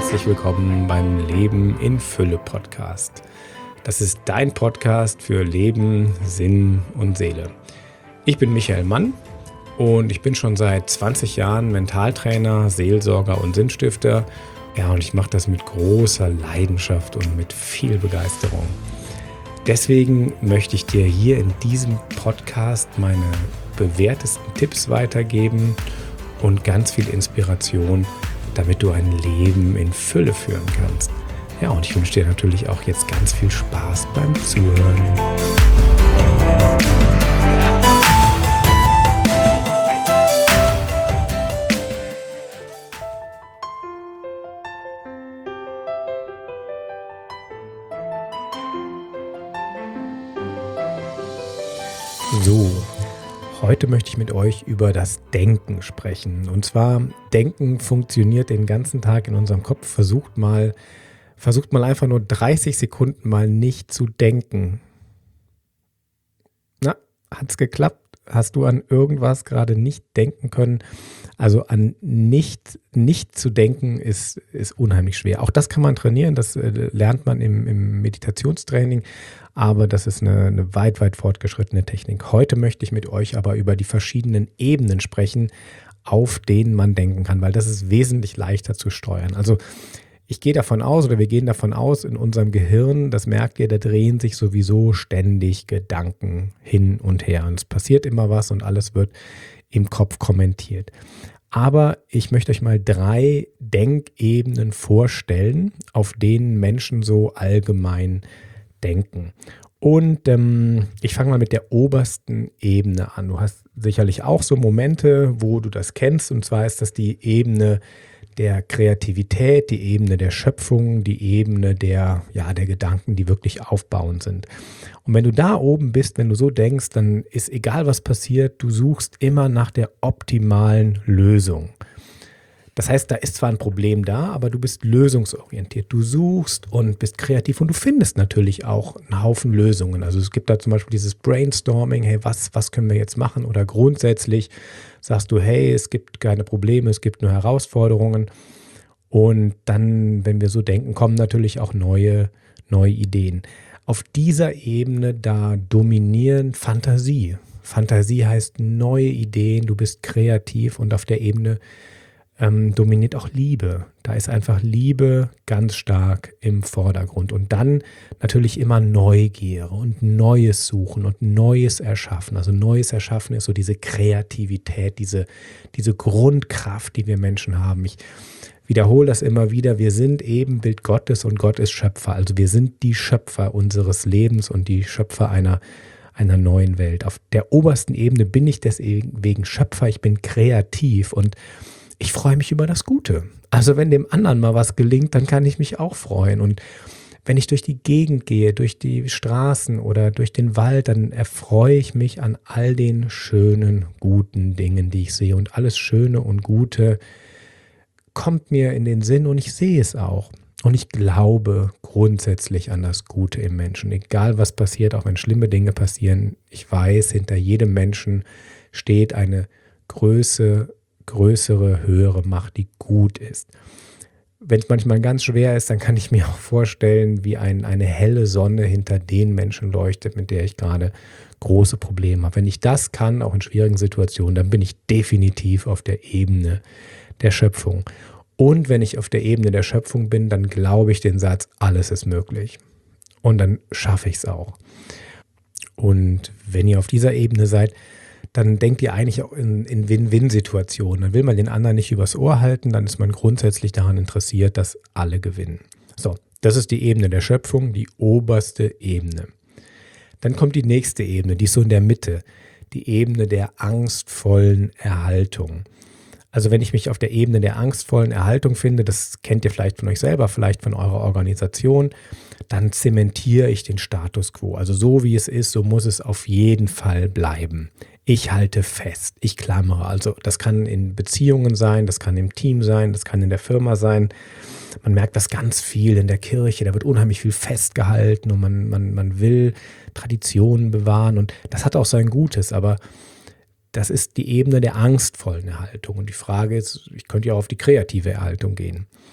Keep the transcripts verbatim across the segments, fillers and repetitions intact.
herzlich willkommen beim Leben in Fülle Podcast. Das ist dein Podcast für Leben, Sinn und Seele. Ich bin Michael Mann und ich bin schon seit zwanzig Jahren Mentaltrainer, Seelsorger und Sinnstifter. Ja, und ich mache das mit großer Leidenschaft und mit viel Begeisterung. Deswegen möchte ich dir hier in diesem Podcast meine bewährtesten Tipps weitergeben und ganz viel Inspiration, damit du ein Leben in Fülle führen kannst. Ja, und ich wünsche dir natürlich auch jetzt ganz viel Spaß beim Zuhören. So, heute möchte ich mit euch über das Denken sprechen. Und zwar, Denken funktioniert den ganzen Tag in unserem Kopf. Versucht mal, versucht mal einfach nur dreißig Sekunden mal nicht zu denken. Na, hat's geklappt? Hast du an irgendwas gerade nicht denken können? Also an nicht, nicht zu denken ist, ist unheimlich schwer. Auch das kann man trainieren, das äh, lernt man im, im Meditationstraining, aber das ist eine, eine weit, weit fortgeschrittene Technik. Heute möchte ich mit euch aber über die verschiedenen Ebenen sprechen, auf denen man denken kann, weil das ist wesentlich leichter zu steuern. Also ich gehe davon aus, oder wir gehen davon aus, in unserem Gehirn, das merkt ihr, da drehen sich sowieso ständig Gedanken hin und her. Und es passiert immer was und alles wird im Kopf kommentiert. Aber ich möchte euch mal drei Denkebenen vorstellen, auf denen Menschen so allgemein denken. Und ähm, ich fange mal mit der obersten Ebene an. Du hast sicherlich auch so Momente, wo du das kennst. Und zwar ist das die Ebene der Kreativität, die Ebene der Schöpfung, die Ebene der, ja, der Gedanken, die wirklich aufbauend sind. Und wenn du da oben bist, wenn du so denkst, dann ist egal, was passiert, du suchst immer nach der optimalen Lösung. Das heißt, da ist zwar ein Problem da, aber du bist lösungsorientiert. Du suchst und bist kreativ und du findest natürlich auch einen Haufen Lösungen. Also es gibt da zum Beispiel dieses Brainstorming, hey, was, was können wir jetzt machen? Oder grundsätzlich sagst du, hey, es gibt keine Probleme, es gibt nur Herausforderungen. Und dann, wenn wir so denken, kommen natürlich auch neue, neue Ideen. Auf dieser Ebene, da dominieren Fantasie. Fantasie heißt neue Ideen, du bist kreativ und auf der Ebene ähm, dominiert auch Liebe. Da ist einfach Liebe ganz stark im Vordergrund. Und dann natürlich immer Neugier und Neues suchen und Neues erschaffen. Also Neues erschaffen ist so diese Kreativität, diese, diese Grundkraft, die wir Menschen haben. Ich wiederhole das immer wieder, wir sind Ebenbild Gottes und Gott ist Schöpfer. Also wir sind die Schöpfer unseres Lebens und die Schöpfer einer, einer neuen Welt. Auf der obersten Ebene bin ich deswegen Schöpfer, ich bin kreativ und ich freue mich über das Gute. Also wenn dem anderen mal was gelingt, dann kann ich mich auch freuen. Und wenn ich durch die Gegend gehe, durch die Straßen oder durch den Wald, dann erfreue ich mich an all den schönen, guten Dingen, die ich sehe. Und alles Schöne und Gute kommt mir in den Sinn und ich sehe es auch. Und ich glaube grundsätzlich an das Gute im Menschen. Egal was passiert, auch wenn schlimme Dinge passieren, ich weiß, hinter jedem Menschen steht eine Größe, größere, höhere Macht, die gut ist. Wenn es manchmal ganz schwer ist, dann kann ich mir auch vorstellen, wie ein, eine helle Sonne hinter den Menschen leuchtet, mit der ich gerade große Probleme habe. Wenn ich das kann, auch in schwierigen Situationen, dann bin ich definitiv auf der Ebene der Schöpfung. Und wenn ich auf der Ebene der Schöpfung bin, dann glaube ich den Satz, alles ist möglich. Und dann schaffe ich es auch. Und wenn ihr auf dieser Ebene seid, dann denkt ihr eigentlich auch in, in Win-Win-Situationen. Dann will man den anderen nicht übers Ohr halten, dann ist man grundsätzlich daran interessiert, dass alle gewinnen. So, das ist die Ebene der Schöpfung, die oberste Ebene. Dann kommt die nächste Ebene, die ist so in der Mitte, die Ebene der angstvollen Erhaltung. Also wenn ich mich auf der Ebene der angstvollen Erhaltung finde, das kennt ihr vielleicht von euch selber, vielleicht von eurer Organisation, dann zementiere ich den Status quo. Also so wie es ist, so muss es auf jeden Fall bleiben. Ich halte fest, ich klammere. Also das kann in Beziehungen sein, das kann im Team sein, das kann in der Firma sein. Man merkt das ganz viel in der Kirche, da wird unheimlich viel festgehalten und man, man, man will Traditionen bewahren und das hat auch sein Gutes, aber das ist die Ebene der angstvollen Erhaltung. Und die Frage ist, ich könnte ja auch auf die kreative Erhaltung gehen.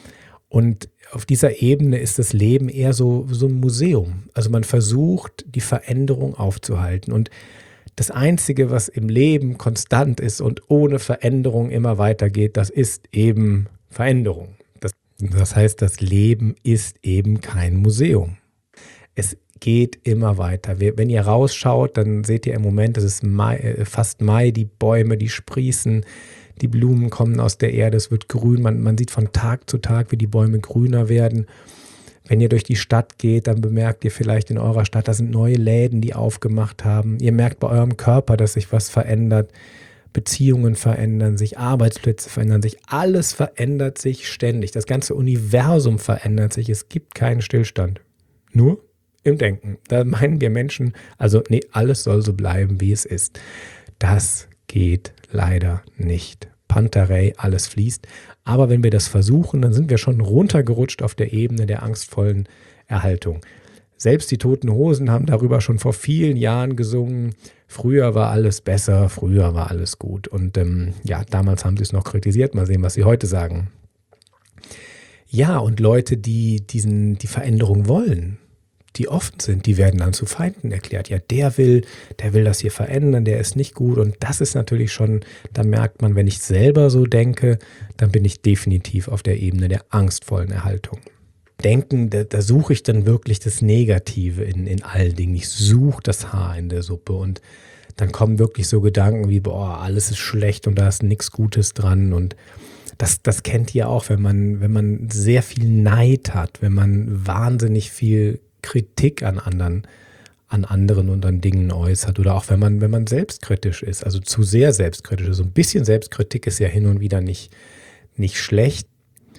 Und auf dieser Ebene ist das Leben eher so, so ein Museum. Also man versucht, die Veränderung aufzuhalten. Und das Einzige, was im Leben konstant ist und ohne Veränderung immer weitergeht, das ist eben Veränderung. Das, das heißt, das Leben ist eben kein Museum. Es geht immer weiter. Wenn ihr rausschaut, dann seht ihr im Moment, es ist Mai, fast Mai, die Bäume, die sprießen, die Blumen kommen aus der Erde, es wird grün, man, man sieht von Tag zu Tag, wie die Bäume grüner werden. Wenn ihr durch die Stadt geht, dann bemerkt ihr vielleicht in eurer Stadt, da sind neue Läden, die aufgemacht haben. Ihr merkt bei eurem Körper, dass sich was verändert. Beziehungen verändern sich, Arbeitsplätze verändern sich, alles verändert sich ständig. Das ganze Universum verändert sich, es gibt keinen Stillstand. Nur im Denken. Da meinen wir Menschen, also nee, alles soll so bleiben, wie es ist. Das geht leider nicht. Pantarei, alles fließt. Aber wenn wir das versuchen, dann sind wir schon runtergerutscht auf der Ebene der angstvollen Erhaltung. Selbst die Toten Hosen haben darüber schon vor vielen Jahren gesungen. Früher war alles besser, früher war alles gut. Und ähm, ja, damals haben sie es noch kritisiert. Mal sehen, was sie heute sagen. Ja, und Leute, die diesen, die Veränderung wollen, die offen sind, die werden dann zu Feinden erklärt. Ja, der will, der will das hier verändern, der ist nicht gut. Und das ist natürlich schon, da merkt man, wenn ich selber so denke, dann bin ich definitiv auf der Ebene der angstvollen Erhaltung. Denken, da, da suche ich dann wirklich das Negative in, in all Dingen. Ich suche das Haar in der Suppe und dann kommen wirklich so Gedanken wie, boah, alles ist schlecht und da ist nichts Gutes dran. Und das, das kennt ihr auch, wenn man, wenn man sehr viel Neid hat, wenn man wahnsinnig viel Kritik an anderen, an anderen und an Dingen äußert oder auch wenn man, wenn man selbstkritisch ist, also zu sehr selbstkritisch ist. So ein bisschen Selbstkritik ist ja hin und wieder nicht, nicht schlecht.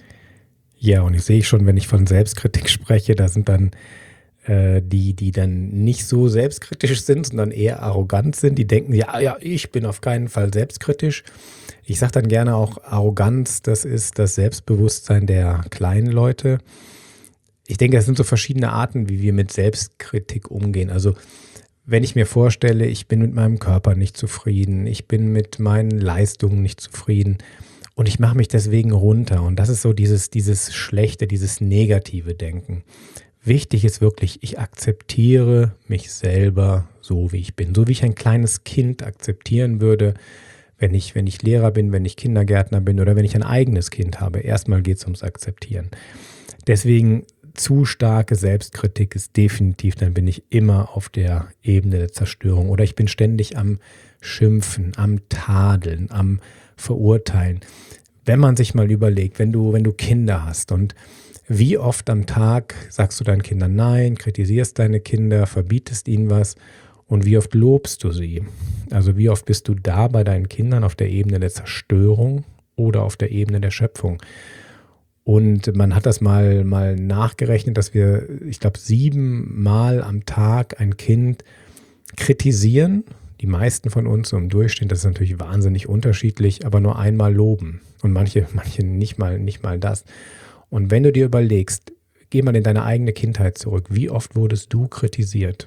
Ja, und ich sehe schon, wenn ich von Selbstkritik spreche, da sind dann äh, die, die dann nicht so selbstkritisch sind, sondern eher arrogant sind. Die denken, ja, ja, ich bin auf keinen Fall selbstkritisch. Ich sage dann gerne auch, Arroganz, das ist das Selbstbewusstsein der kleinen Leute. Ich denke, das sind so verschiedene Arten, wie wir mit Selbstkritik umgehen. Also wenn ich mir vorstelle, ich bin mit meinem Körper nicht zufrieden, ich bin mit meinen Leistungen nicht zufrieden und ich mache mich deswegen runter. Und das ist so dieses, dieses schlechte, dieses negative Denken. Wichtig ist wirklich, ich akzeptiere mich selber so, wie ich bin. So wie ich ein kleines Kind akzeptieren würde, wenn ich, wenn ich Lehrer bin, wenn ich Kindergärtner bin oder wenn ich ein eigenes Kind habe. Erstmal geht es ums Akzeptieren. Deswegen zu starke Selbstkritik ist definitiv, dann bin ich immer auf der Ebene der Zerstörung oder ich bin ständig am Schimpfen, am Tadeln, am Verurteilen. Wenn man sich mal überlegt, wenn du, wenn du Kinder hast und wie oft am Tag sagst du deinen Kindern nein, kritisierst deine Kinder, verbietest ihnen was und wie oft lobst du sie? Also wie oft bist du da bei deinen Kindern auf der Ebene der Zerstörung oder auf der Ebene der Schöpfung? Und man hat das mal, mal nachgerechnet, dass wir, ich glaube, sieben Mal am Tag ein Kind kritisieren. Die meisten von uns so im Durchschnitt, das ist natürlich wahnsinnig unterschiedlich, aber nur einmal loben. Und manche, manche nicht mal, nicht mal das. Und wenn du dir überlegst, geh mal in deine eigene Kindheit zurück, wie oft wurdest du kritisiert?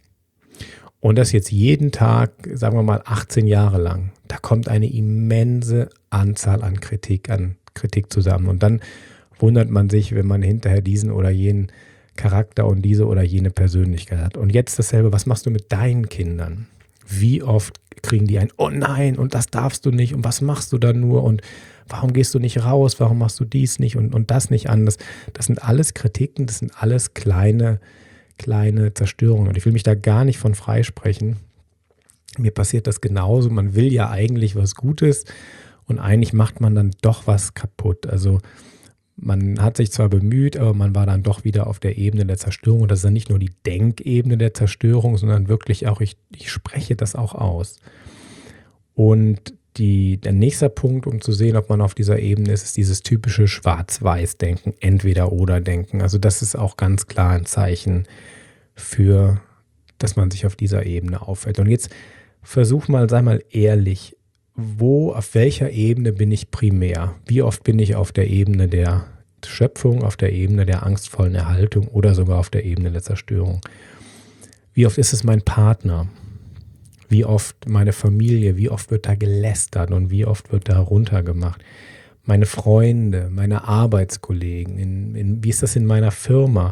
Und das jetzt jeden Tag, sagen wir mal achtzehn Jahre lang, da kommt eine immense Anzahl an Kritik, an Kritik zusammen. Und dann wundert man sich, wenn man hinterher diesen oder jenen Charakter und diese oder jene Persönlichkeit hat. Und jetzt dasselbe, was machst du mit deinen Kindern? Wie oft kriegen die ein, oh nein, und das darfst du nicht, und was machst du da nur, und warum gehst du nicht raus, warum machst du dies nicht und, und das nicht anders? Das sind alles Kritiken, das sind alles kleine, kleine Zerstörungen. Und ich will mich da gar nicht von freisprechen. Mir passiert das genauso. Man will ja eigentlich was Gutes und eigentlich macht man dann doch was kaputt. Also man hat sich zwar bemüht, aber man war dann doch wieder auf der Ebene der Zerstörung. Und das ist dann nicht nur die Denkebene der Zerstörung, sondern wirklich auch, ich, ich spreche das auch aus. Und die, der nächste Punkt, um zu sehen, ob man auf dieser Ebene ist, ist dieses typische Schwarz-Weiß-Denken, Entweder-Oder-Denken. Also das ist auch ganz klar ein Zeichen für, dass man sich auf dieser Ebene aufhält. Und jetzt versuch mal, sei mal ehrlich, wo, auf welcher Ebene bin ich primär? Wie oft bin ich auf der Ebene der Schöpfung, auf der Ebene der angstvollen Erhaltung oder sogar auf der Ebene der Zerstörung? Wie oft ist es mein Partner? Wie oft meine Familie? Wie oft wird da gelästert und wie oft wird da runtergemacht? meine Freunde, meine Arbeitskollegen, in, in, wie ist das in meiner Firma?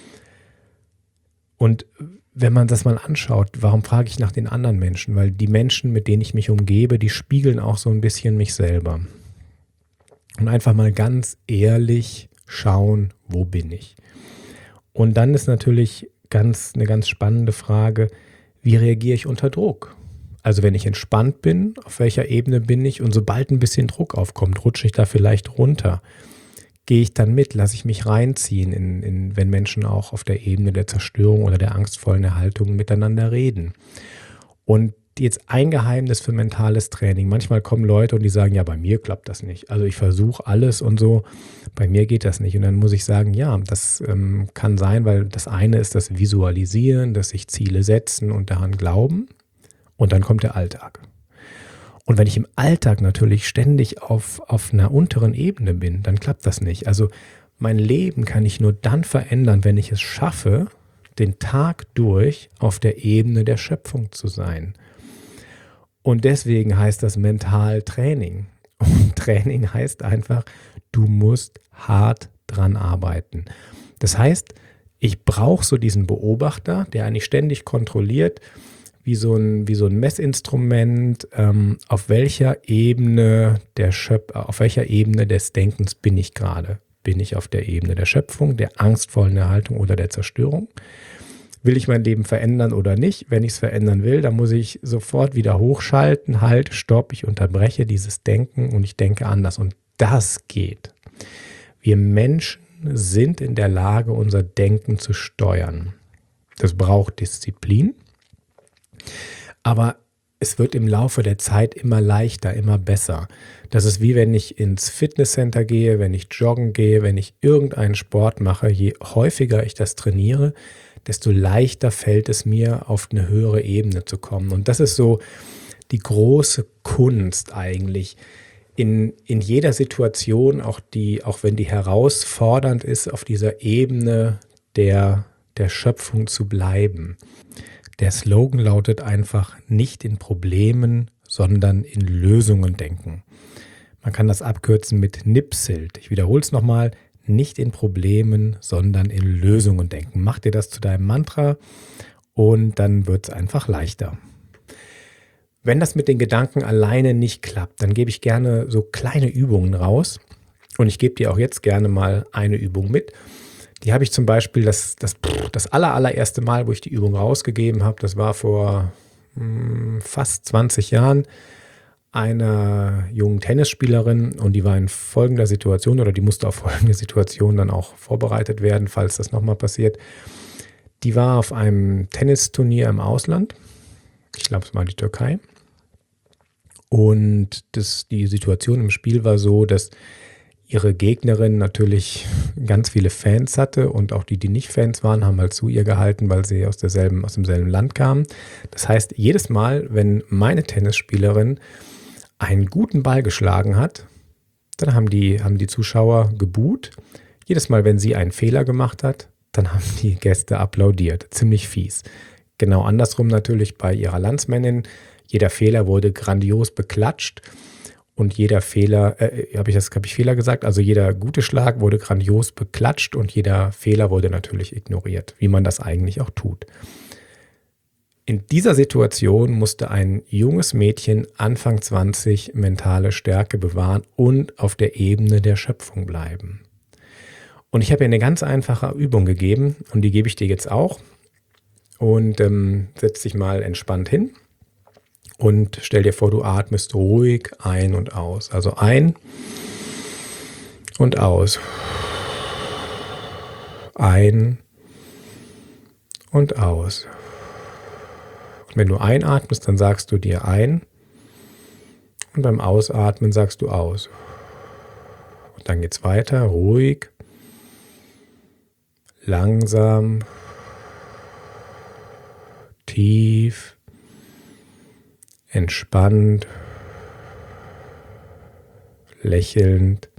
Und wenn man das mal anschaut, warum frage ich nach den anderen Menschen? Weil die Menschen, mit denen ich mich umgebe, die spiegeln auch so ein bisschen mich selber. Und einfach mal ganz ehrlich schauen, wo bin ich? Und dann ist natürlich ganz, eine ganz spannende Frage, wie reagiere ich unter Druck? Also wenn ich entspannt bin, auf welcher Ebene bin ich? Und sobald ein bisschen Druck aufkommt, rutsche ich da vielleicht runter. Gehe ich dann mit, lasse ich mich reinziehen, in, in, wenn Menschen auch auf der Ebene der Zerstörung oder der angstvollen Haltung miteinander reden. Und jetzt ein Geheimnis für mentales Training. Manchmal kommen Leute und die sagen, ja, bei mir klappt das nicht. Also ich versuche alles und so, bei mir geht das nicht. Und dann muss ich sagen, ja, das ähm, kann sein, weil das eine ist das Visualisieren, dass sich Ziele setzen und daran glauben. Und dann kommt der Alltag. Und wenn ich im Alltag natürlich ständig auf, auf einer unteren Ebene bin, dann klappt das nicht. Also mein Leben kann ich nur dann verändern, wenn ich es schaffe, den Tag durch auf der Ebene der Schöpfung zu sein. Und deswegen heißt das mental Training. Und Training heißt einfach, du musst hart dran arbeiten. Das heißt, ich brauche so diesen Beobachter, der eigentlich ständig kontrolliert, wie so ein, wie so ein Messinstrument, ähm, auf welcher Ebene der Schöp- auf welcher Ebene des Denkens bin ich gerade? Bin ich auf der Ebene der Schöpfung, der angstvollen Erhaltung oder der Zerstörung? Will ich mein Leben verändern oder nicht? Wenn ich es verändern will, dann muss ich sofort wieder hochschalten, halt, stopp, ich unterbreche dieses Denken und ich denke anders. Und das geht. Wir Menschen sind in der Lage, unser Denken zu steuern. Das braucht Disziplin. Aber es wird im Laufe der Zeit immer leichter, immer besser. Das ist wie wenn ich ins Fitnesscenter gehe, wenn ich joggen gehe, wenn ich irgendeinen Sport mache. Je häufiger ich das trainiere, desto leichter fällt es mir, auf eine höhere Ebene zu kommen. Und das ist so die große Kunst eigentlich. In, in jeder Situation, auch, die, auch wenn die herausfordernd ist, auf dieser Ebene der, der Schöpfung zu bleiben. Der Slogan lautet einfach, nicht in Problemen, sondern in Lösungen denken. Man kann das abkürzen mit NIPSILT. Ich wiederhole es nochmal, nicht in Problemen, sondern in Lösungen denken. Mach dir das zu deinem Mantra und dann wird es einfach leichter. Wenn das mit den Gedanken alleine nicht klappt, dann gebe ich gerne so kleine Übungen raus. Und ich gebe dir auch jetzt gerne mal eine Übung mit. Die habe ich zum Beispiel, das, das, das aller, allererste Mal, wo ich die Übung rausgegeben habe, das war vor mh, fast zwanzig Jahren, einer jungen Tennisspielerin, und die war in folgender Situation oder die musste auf folgende Situation dann auch vorbereitet werden, falls das nochmal passiert. Die war auf einem Tennisturnier im Ausland, ich glaube es war die Türkei, und das, die Situation im Spiel war so, dass ihre Gegnerin natürlich ganz viele Fans hatte und auch die, die nicht Fans waren, haben halt zu ihr gehalten, weil sie aus derselben, aus demselben Land kamen. Das heißt, jedes Mal, wenn meine Tennisspielerin einen guten Ball geschlagen hat, dann haben die, haben die Zuschauer geboot. Jedes Mal, wenn sie einen Fehler gemacht hat, dann haben die Gäste applaudiert. Ziemlich fies. Genau andersrum natürlich bei ihrer Landsmännin. Jeder Fehler wurde grandios beklatscht. Und jeder Fehler, äh, habe ich das, habe ich Fehler gesagt? Also jeder gute Schlag wurde grandios beklatscht und jeder Fehler wurde natürlich ignoriert, wie man das eigentlich auch tut. In dieser Situation musste ein junges Mädchen Anfang zwanzig mentale Stärke bewahren und auf der Ebene der Schöpfung bleiben. Und ich habe ihr eine ganz einfache Übung gegeben und die gebe ich dir jetzt auch. Und ähm, setz dich mal entspannt hin. Und stell dir vor, du atmest ruhig ein und aus. Also ein und aus. Ein und aus. Und wenn du einatmest, dann sagst du dir ein. Und beim Ausatmen sagst du aus. Und dann geht's weiter, ruhig, langsam, tief, entspannt, lächelnd,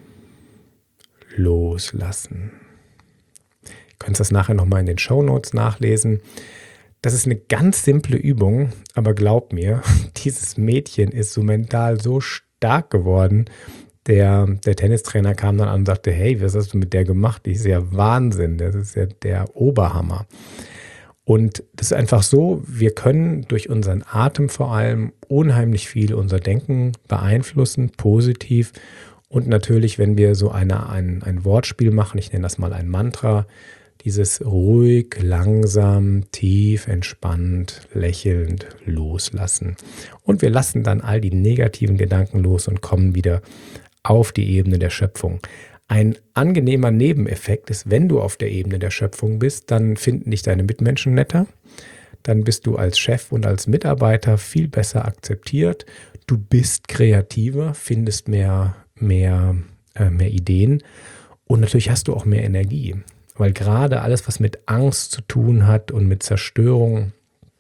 loslassen. Ihr könnt das nachher nochmal in den Shownotes nachlesen. Das ist eine ganz simple Übung, aber glaub mir, dieses Mädchen ist so mental so stark geworden, Der, der Tennistrainer kam dann an und sagte, hey, was hast du mit der gemacht? Die ist ja Wahnsinn, das ist ja der Oberhammer. Und das ist einfach so, wir können durch unseren Atem vor allem unheimlich viel unser Denken beeinflussen, positiv. Und natürlich, wenn wir so eine, ein, ein Wortspiel machen, ich nenne das mal ein Mantra, dieses ruhig, langsam, tief, entspannt, lächelnd loslassen. Und wir lassen dann all die negativen Gedanken los und kommen wieder auf die Ebene der Schöpfung. Ein angenehmer Nebeneffekt ist, wenn du auf der Ebene der Schöpfung bist, dann finden dich deine Mitmenschen netter. Dann bist du als Chef und als Mitarbeiter viel besser akzeptiert. Du bist kreativer, findest mehr, mehr, äh, mehr Ideen und natürlich hast du auch mehr Energie. Weil gerade alles, was mit Angst zu tun hat und mit Zerstörung,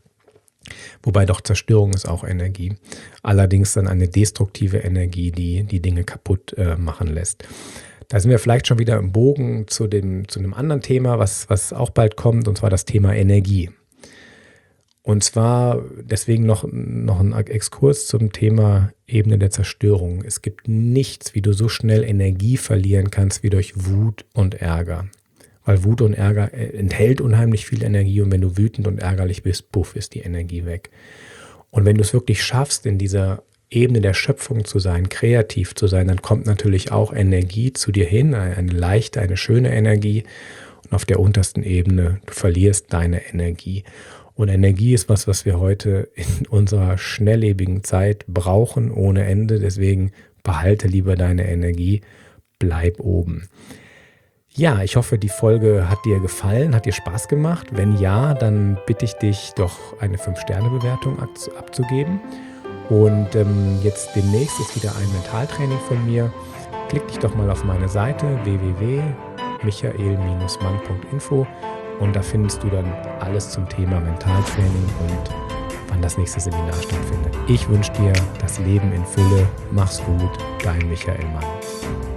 wobei doch Zerstörung ist auch Energie, allerdings dann eine destruktive Energie, die die Dinge kaputt äh, machen lässt. Da sind wir vielleicht schon wieder im Bogen zu dem, zu einem anderen Thema, was, was auch bald kommt, und zwar das Thema Energie. Und zwar deswegen noch, noch ein Exkurs zum Thema Ebene der Zerstörung. Es gibt nichts, wie du so schnell Energie verlieren kannst, wie durch Wut und Ärger. Weil Wut und Ärger enthält unheimlich viel Energie und wenn du wütend und ärgerlich bist, puff, ist die Energie weg. Und wenn du es wirklich schaffst, in dieser Ebene der Schöpfung zu sein, kreativ zu sein, dann kommt natürlich auch Energie zu dir hin, eine leichte, eine schöne Energie. Und auf der untersten Ebene, du verlierst deine Energie. Und Energie ist was, was wir heute in unserer schnelllebigen Zeit brauchen ohne Ende. Deswegen behalte lieber deine Energie, bleib oben. Ja, ich hoffe, die Folge hat dir gefallen, hat dir Spaß gemacht. Wenn ja, dann bitte ich dich doch eine fünf Sterne Bewertung abzugeben. Und ähm, jetzt demnächst ist wieder ein Mentaltraining von mir. Klick dich doch mal auf meine Seite w w w punkt michael Bindestrich mann punkt info und da findest du dann alles zum Thema Mentaltraining und wann das nächste Seminar stattfindet. Ich wünsche dir das Leben in Fülle. Mach's gut, dein Michael Mann.